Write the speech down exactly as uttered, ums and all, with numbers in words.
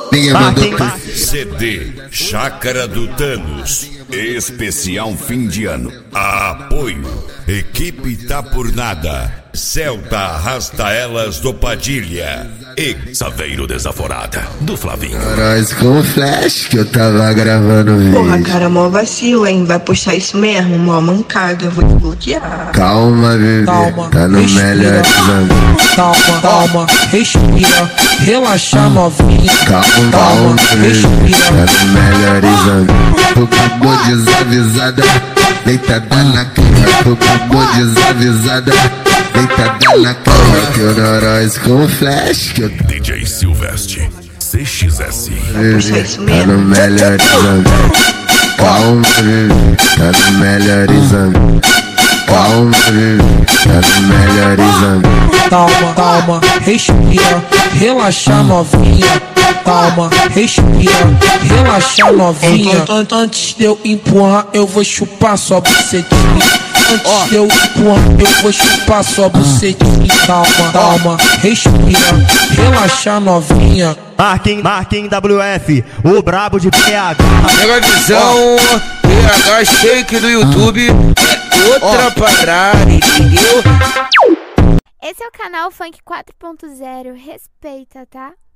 Ninguém mandou C D Chácara do Thanos, especial fim de ano. Apoio Equipe Tá Por Nada, Celta Arrasta Elas do Padilha e Saveiro Desaforada do Flavinho. Nós com flash que eu tava gravando vídeo. Porra, cara, mó vacilo, hein? Vai postar isso mesmo, mó mancada, eu vou te bloquear. Calma, bebê, Calma, tá no respira. melhor exame. Calma, calma, respira, relaxa novinha. Calma, calma, bebê, respira. tá no melhor exame. Popô desavisada, deitada na cama. Popô desavisada, deitada na cama. Que eu nós com flash que eu D J Silvestre C X S. bebê, tá no melhor exame. Calma, bebê, tá no melhor exame. Calma, bebê, tá no melhor exame. Calma, calma, respira, relaxa novinha. Calma, respira, relaxa novinha. Antes de eu empurrar, eu vou chupar sua bucetinha. Antes de eu empurrar, eu vou chupar sua bucetinha. Calma, calma, respira, relaxa novinha. Marquem, Marquem W F, o brabo de P H. Mega visão, P H Shake do YouTube, é outra parada, entendeu? Esse é o canal Funk quatro ponto zero, respeita, tá?